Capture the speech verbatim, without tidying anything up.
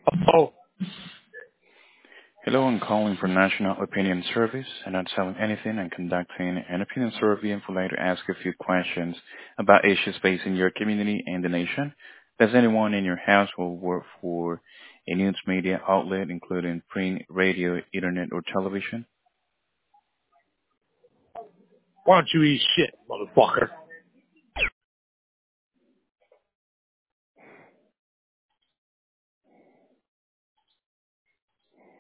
Oh, Hello, I'm calling for National Opinion Service and not selling anything and conducting an opinion survey and would like to ask a few questions about issues facing your community and the nation. Does anyone in your household work for a news media outlet, including print, radio, internet, or television? why don't you eat shit, motherfucker?